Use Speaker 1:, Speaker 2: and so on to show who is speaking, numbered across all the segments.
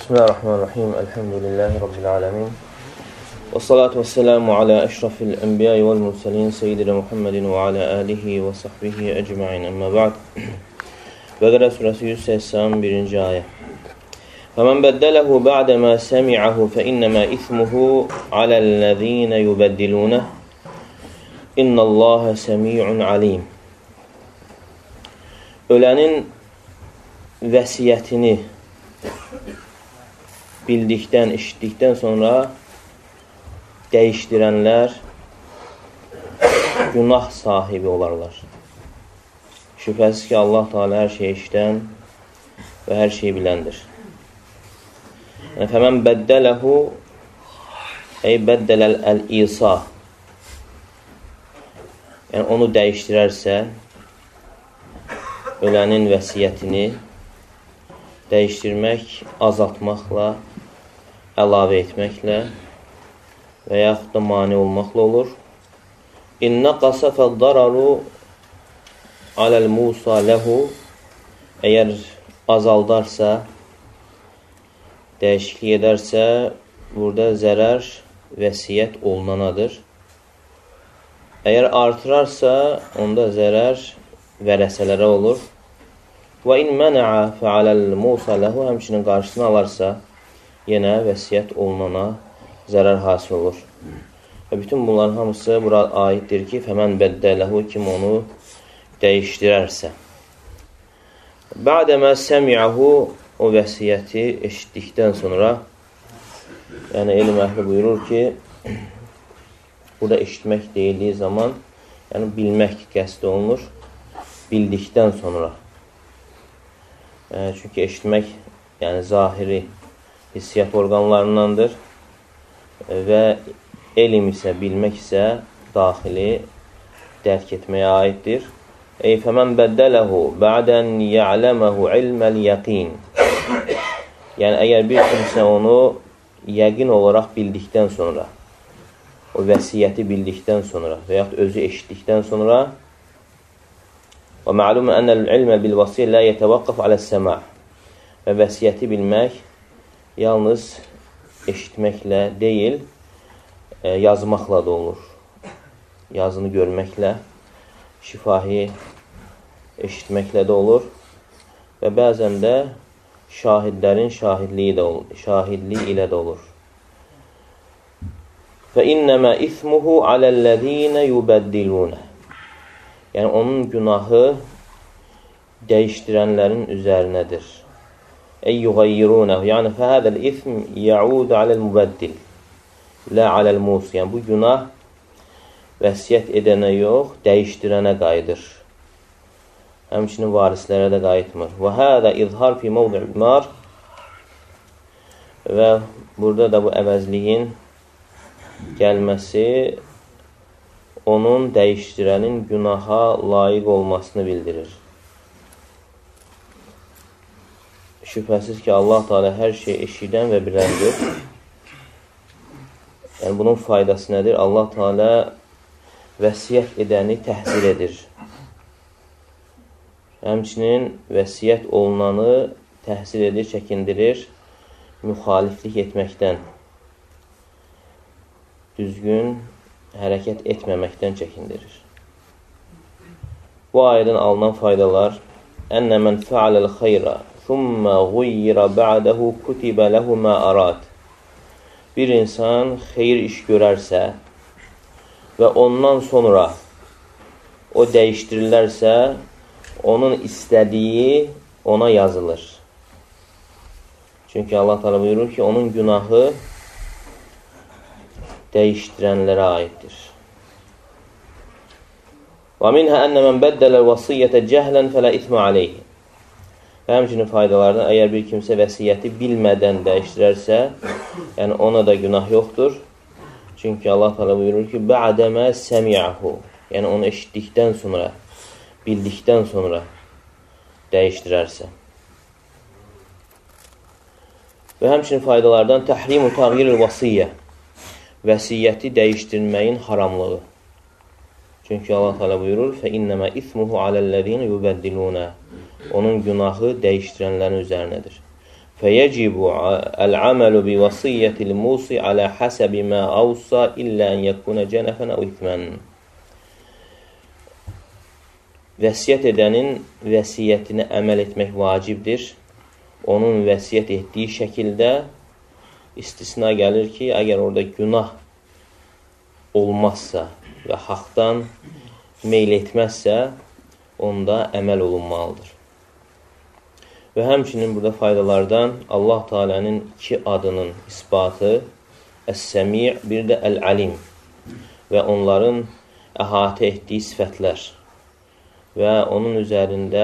Speaker 1: Bismillahirrahmanirrahim. Elhamdülillahi Rabbil alemin. Və salatu və selamu alə əşrafil ənbiyayı vəl mürsəlin seyyidina Muhammedin və alə alihi və sahbihi əcma'in. Əmmə ba'd. Bəqərə surəsi 181-ci ayə. فَمَنْ بَدَّلَهُ بَعْدَمَا سَمِعَهُ فَإِنَّمَا إِثْمُهُ عَلَى الَّذِينَ يُبَدِّلُونَهُ إِنَّ اللَّهَ سَمِيعٌ عَلِيمٌ. Ölənin vəsiyyətini bildikdən, eşitdikdən sonra dəyişdirənlər günah sahibi olarlar. Şübhəsiz ki, Allah Teala hər şeyi eşidən və hər şeyi biləndir. Yəni, fəmən bəddələhu bəddələl əl-İsa, yəni onu dəyişdirərsə, ölənin vəsiyyətini dəyişdirmək, azaltmaqla, əlavə etməklə və yaxud da mane olmaqla olur. İnnə qasəfə dararu aləl Musa ləhu, əgər azaldarsa, dəyişiklik edərsə, burada zərər vəsiyyət olunanadır. Əgər artırarsa, onda zərər vərəsələrə olur. Və in mənəə fəaləl Musa ləhu, həmçinin qarşısını alarsa, yenə vəsiyyət olunana zərər hasil olur. Və bütün bunların hamısı bura aiddir ki, fəmən bəddələhu, kim onu dəyişdirərsə. Bə'dəmə səmi'əhu, o vəsiyyəti eşitdikdən sonra, yəni elm əhli buyurur ki, burada eşitmək deyildiyi zaman, yəni bilmək qəsd olunur, bildikdən sonra. Çünki eşitmək, yəni zahiri hissiyyat orqanlarındandır və elm isə, bilmək isə daxili dərk etməyə aiddir. Fəmən bəddələhu bə'dən ya'ləməhu ilməl yəqin. Yəni, əgər bir kimsə onu yəqin olaraq bildikdən sonra, o vəsiyyəti bildikdən sonra və yaxud özü eşitdikdən sonra, və məlum ənəl ilmə bil vasiyyə lə yətəvaqqaf aləs-səma'. Və vəsiyyəti bilmək yalnız eşitməklə deyil, yazmaqla da olur. Yazını görməklə, şifahi eşitməklə də olur və bəzən də şahidlərin şahidliyi ilə də olur. فَإِنَّمَا إِثْمُهُ عَلَى الَّذِينَ يُبَدِّلُونَهُ. Yəni, onun günahı dəyişdirənlərin üzərinədir. Yuğayyirunəhu. Yəni, fəhədəl ism yəudu aləl mübəddil, lə aləl mus. Yəni, bu günah vəsiyyət edənə yox, dəyişdirənə qayıdır. Həmçinin varislərə də qayıtmır. Və hədə izhar fi mevdi'l mar. Və burada da bu əvəzliyin gəlməsi onun dəyişdirənin günaha layiq olmasını bildirir. Şübhəsiz ki, Allah Teala hər şey eşidən və biləndir. Yəni, bunun faydası nədir? Allah Teala vəsiyyət edəni təhzir edir. Həmçinin vəsiyyət olunanı təhzir edir, çəkindirir, müxaliflik etməkdən, düzgün hərəkət etməməkdən çəkindirir. Bu ayədən alınan faydalar: Ənnə mən fəaləl xeyra thumma guyyira ba'dahu kutiba lahu ma arad. Bir insan xeyir iş görərsə və ondan sonra o dəyişdirilərsə, onun istədiyi ona yazılır. Çünki Allah Teala buyurur ki, onun günahı dəyişdirənlərə aiddir. Və minhə ənə mən bəddələl vasiyyətə cəhlən fələ ithmə aleyhi. Və həmçinin faydalardan, əgər bir kimsə vəsiyyəti bilmədən dəyişdirərsə, yəni ona da günah yoxdur. Çünki Allah Teala buyurur ki, bə'dəmə səmi'əhu. Yəni onu eşitdikdən sonra, bildikdən sonra dəyişdirərsə. Və həmçinin faydalardan təhrimu təğyiril vasiyyə. Vəsiyyəti dəyişdirməyin haramlığı. Çünki Allah Teala buyurur: "Fəinnəmə ismuhu aləllezine yubəddiluna." Onun günahı dəyişdirənlərin üzərinədir. فَيَجِبُ الْعَمَلُ بِوَصِيَّةِ الْمُوصِ عَلَى حَسَبِ مَا أَوْصَى إِلَّا أَنْ يَكُونَ جَنَفًا أَوْ إِثْمًا. Vəsiyyət edənin vəsiyyətinə əməl etmək vacibdir. Onun vəsiyyət etdiyi şəkildə istisna gəlir ki, əgər orada günah olmazsa və haqdan meyl etməzsə, onda əməl olunmalıdır. Və həmçinin burada faydalardan Allah Teala'nın iki adının isbatı, Əs-Səmi', bir də Əl-Alim və onların əhatə etdiyi sifətlər və onun üzərində,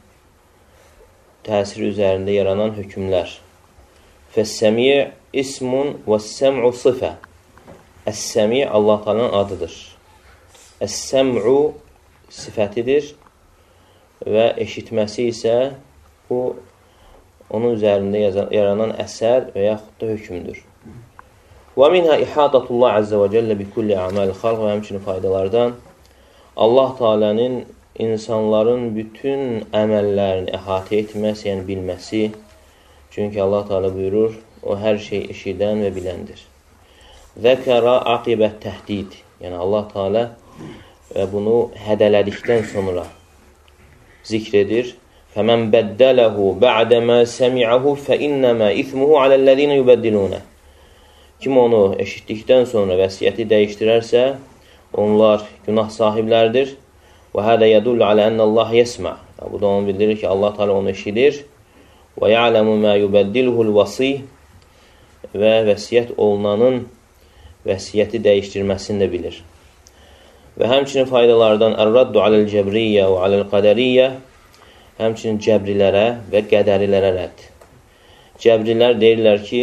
Speaker 1: təsir üzərində yaranan hökmlər. Fəs-Səmi' ismun və-s-səm'u sıfə. Əs-Səmi' Allah Teala'nın adıdır. Əs-səm'u sifətidir və eşitməsi isə bu, onun üzərində yaranan əsər və yaxud da hökmdür. Və minhə ihadatullah əzzə və cəllə bi kulli əməl xalq və həmçinin faydalardan Allah Teala'nın insanların bütün əməllərini əhatə etməsi, yəni bilməsi. Çünki Allah Teala buyurur, o hər şey eşidən və biləndir. Zəkərə aqibət təhdid. Yəni Allah Teala bunu hədələdikdən sonra zikr edir. فَمَنْ بَدَّلَهُ بَعْدَمَا سَمِعَهُ فَإِنَّمَا إِثْمُهُ عَلَى الَّذِينَ يُبَدِّلُونَ. Kim onu eşitdikdən sonra vəsiyyəti dəyişdirərsə, onlar günah sahiblərdir. وَهَذَا يَدُلُّ عَلَى أَنَّ اللّٰهَ يَسْمَعُ. Bu da onu bildirir ki, Allah Teala onu eşidir. وَيَعْلَمُ مَا يُبَدِّلُهُ الْوَصِيهِ. Və vəsiyyət olunanın vəsiyyəti dəyişdirməsini də bilir. Və həmçinin faydalardan Ər-Raddu aləl-Cəbriyyə və aləl-Qədəriyyə. Həmçinin cəbrilərə və qədərilərə rədd. Cəbrilər deyirlər ki,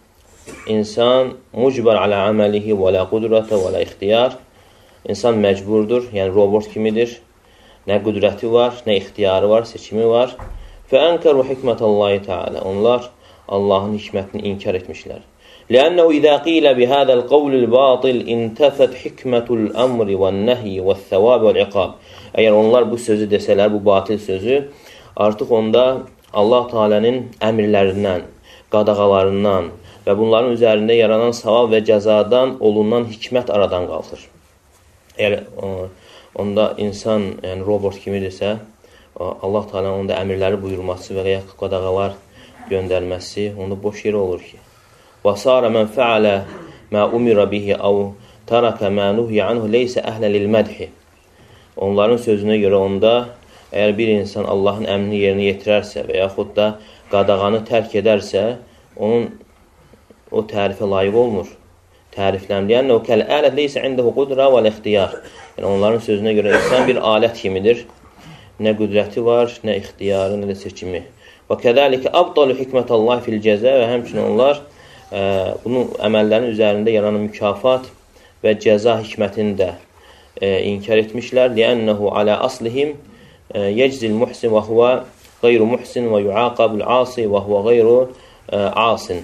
Speaker 1: insan mucbar alə əməlihi və lə qudrətə və lə ixtiyar. İnsan məcburdur, yəni robot kimidir. Nə qudrəti var, nə ixtiyarı var, seçimi var. Fəənkəru hikmətəllahi teala. Onlar Allahın hikmətini inkar etmişlər. Ləənnəhu izə qilə bihədəl qavlil batil intəfət hikmətul əmri və nəhi və thəvab və iqab. Əgər onlar bu sözü desələr, bu batil sözü, artıq onda Allah Teala'nın əmirlərindən, qadağalarından və bunların üzərində yaranan savab və cəzadan olunan hikmət aradan qalxır. Əgər onda insan, yəni robot kimidirsə, Allah Teala'nın onda əmirləri buyurması və ya qadağalar göndərməsi onda boş yer olur ki. وَصَارَ مَنْ فَعَلَ مَا أُمِرَ بِهِ أَوْ تَرَكَ مَا نُهْيَ عَنْهُ لَيْسَ أَهْلًا لِلْمَدْحِ. Onların sözünə görə onda, əgər bir insan Allahın əmrini yerinə yetirərsə və yaxud da qadağanı tərk edərsə, onun o tərifə layiq olmur. Təriflənməyən o kəl-ələt leysə indəhu qudra vəl-ixtiyar. Yəni onların sözünə görə insan bir alət kimidir. Nə qüdrəti var, nə ixtiyarı, nə də seçimi. Və kədəlikə abdalu hikmətəllahi fil cəzə və həmçinin onlar bunun əməllərin üzərində yaranan mükafat və cəza hikmətini də inkar etmişlər. Liənnəhu alə aslihim yeczil muhsin və huvə qeyru muhsin və yuaqabul asi və huvə qeyru asin.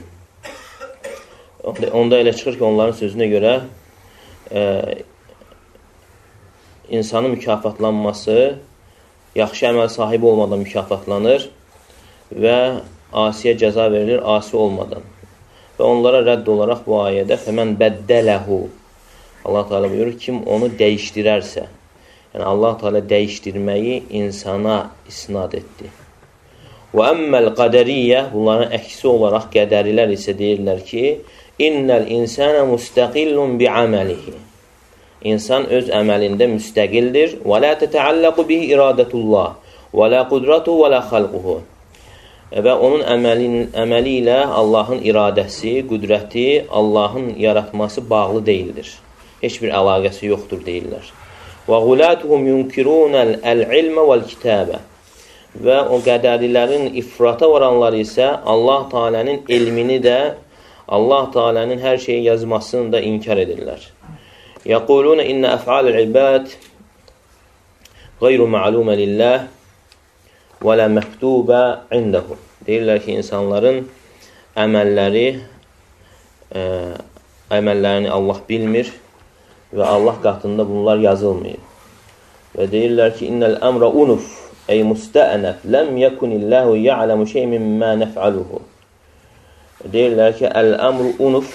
Speaker 1: Onda elə çıxır ki, onların sözünə görə insanın mükafatlanması yaxşı əməl sahibi olmadan mükafatlanır və asiyə cəza verilir asi olmadan. Və onlara rədd olaraq bu ayədə fəmən bəddələhu. Allah Teala buyurur, kim onu dəyişdirərsə. Yəni Allah Teala dəyişdirməyi insana isnad etdi. Və əmməl qədəriyyə, bunların əksi olaraq qədərilər isə deyirlər ki, innəl insənə müstəqillun bi'əməlihi. İnsan öz əməlində müstəqildir. Və lə tətəalləqu bihi iradətullah. Və lə qudratu və lə xalquhu. Və onun əməli ilə Allahın iradəsi, qüdrəti, Allahın yaratması bağlı deyildir. Heç bir əlaqəsi yoxdur deyirlər. Və qulatuhum yunkirunəl ilmə vəl kitəbə. Və o qədərilərin ifrata varanları isə Allah Teala'nın elmini də, Allah Teala'nın hər şeyi yazmasını da inkar edirlər. Yəqulunə innə əf'alul ibad qeyru ma'lumə lillah və lə məktubə indəhu. Deyirlər ki, insanların əməllərini Allah bilmir və Allah qatında bunlar yazılmıyor. Və deyirlər ki, innəl əmrə unuf, ey müstəənəf, ləm yəkunilləhu ya'ləmu şey mimmə nəf'aluhu. deyirlər ki, əl-əmru unuf,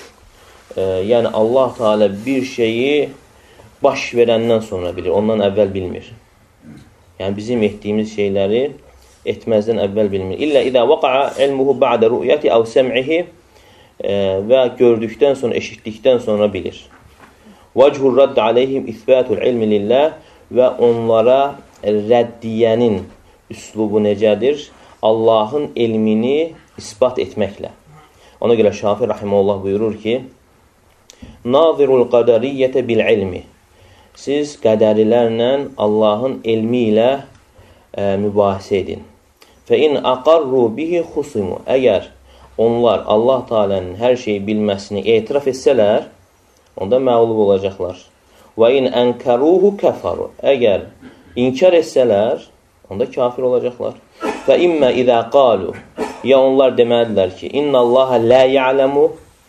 Speaker 1: yəni Allah Teala bir şeyi baş verəndən sonra bilir, ondan əvvəl bilmir. Yəni bizim etdiyimiz şeyləri etməzdən əvvəl bilmir. İllə idə vaqa'a ilmuhu ba'də rü'yəti əv səm'ihi və gördükdən sonra, eşitdikdən sonra bilir. Vəchur radd aleyhim isbatul ilmi lillah və onlara rəddiyənin üslubu necədir? Allahın elmini isbat etməklə. Ona görə Şafi rahimehullah buyurur ki: "Nazirul qadariyyətə bil ilmi." Siz qədərilərlə Allahın elmi ilə mübahisə edin. Fə in aqarru bihi xusimu. Əgər onlar Allah Taala'nın hər şeyi bilməsini etiraf etsələr, onda məğlub olacaqlar. Və in ankaruhu kafaru. Əgər inkar etsələr, onda kafir olacaqlar. Və immə izə qalu. Ya onlar demədilər ki, innallaha la ya'lamu.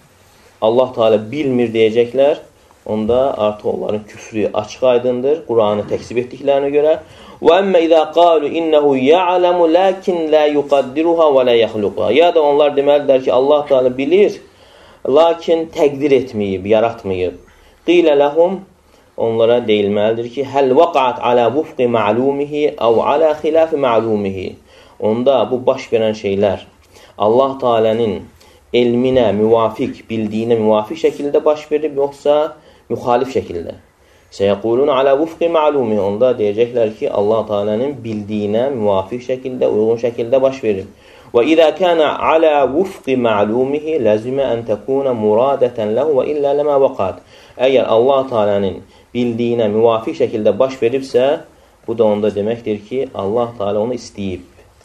Speaker 1: Allah Teala bilmir deyəcəklər. Onda artıq onların küfrü açıq aydındır, Qur'anı təksib etdiklərinə görə. Və emmə izə qalu innehu ya'lamu lakin la yuqaddiruha və la yaxluquha. Ya da onlar demədilər ki, Allah Teala bilir, lakin təqdir etməyib, yaratmayıb. Qilə ləhum, onlara deyilməlidir ki, həl vaqa'at alə vufqi ma'lumihi əv alə xilafi ma'lumihi. Onda bu baş verən şeylər Allah Teala'nın elminə müvafiq, bildiyinə müvafiq şəkildə baş verib, yoxsa müxalif şəkildə. Səyəqulun alə vufqi ma'lumihi. Onda deyəcəklər ki, Allah Teala'nın bildiyinə müvafiq şəkildə, uyğun şəkildə baş verib. Və izə kənə alə vufqi ma'lumihi ləzimə ən təkuna muradətən ləhu və illə ləmə vaqat. Əgər Allah Teala'nın bildiyinə müvafiq şəkildə baş veribsə, bu da onda deməkdir ki, Allah Teala onu istəyib.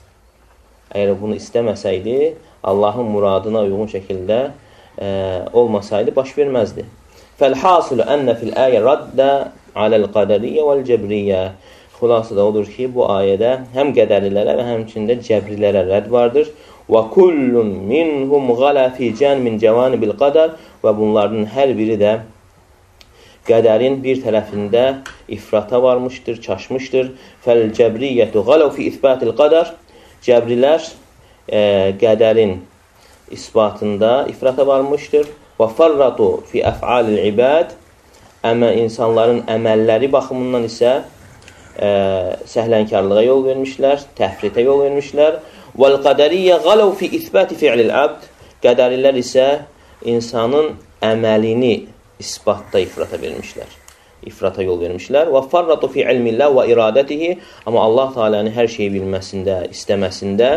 Speaker 1: Əgər bunu istəməsəydi, Allahın muradına uyğun şəkildə olmasaydı, baş verməzdi. Fəl-hasilu ənə fil-əyə raddə aləl-qədəriyyə vəl-cəbriyyə. Xülasıda odur ki, bu ayədə həm qədərilərə və həmçində cəbrilərə rədd vardır. Və kullun minhum qalə fi cən min cəvanibil qədər. Və bunların hər biri də qədərin bir tərəfində ifrata varmışdır, çaşmışdır. Fəl-cəbriyyətu qalə fi isbatil qədər. Cəbrilər qədərin isbatında ifrata varmışdır. Və farratu fi əf'alil ibad. İnsanların əməlləri baxımından isə səhlənkarlığa yol vermişlər, təhfritə yol vermişlər. Vəl-qədəriyyə qaləv fi isbati fi'lil abd. Qədərilər isə insanın əməlini isbatda ifrata vermişlər. İfrata yol vermişlər. Və farratu fi ilmillah və iradətihi. Amma Allah Teala'nın hər şeyi bilməsində, istəməsində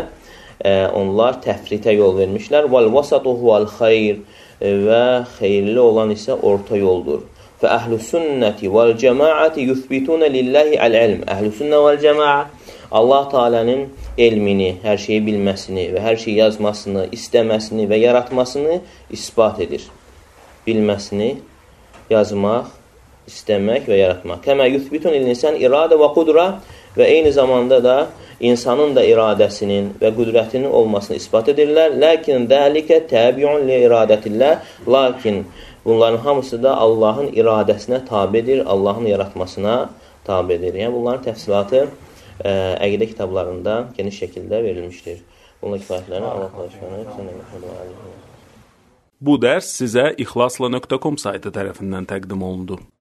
Speaker 1: onlar təfritə yol vermişlər. Vəl-vasatu huvəl-xeyr. Və xeyirli olan isə orta yoldur. Və əhlüs-sünnəti vəl-cəmaəti yuthbitunə lillahi əl-ilm. Əhlüs-sünnə vəl-cəmaə Allah Teala'nın elmini, hər şeyi bilməsini və hər şeyi yazmasını, istəməsini və yaratmasını isbat edir. Bilməsini, yazmaq, istəmək və yaratmaq. Kəmə yuthbitun il-insan iradə və qudra. Və eyni zamanda da insanın da iradəsinin və qüdrətinin olmasını isbat edirlər. Lakin dəlikə təbiun li iradətillah. Lakin bunların hamısı da Allahın iradəsinə tabedir, Allahın yaratmasına tabedir. Yəni bunların təfsilatı əqidə kitablarında geniş şəkildə verilmişdir. Bununla kifayətlərini Allah təala.
Speaker 2: Bu dərs sizə ixlasla.com saytı tərəfindən təqdim olundu.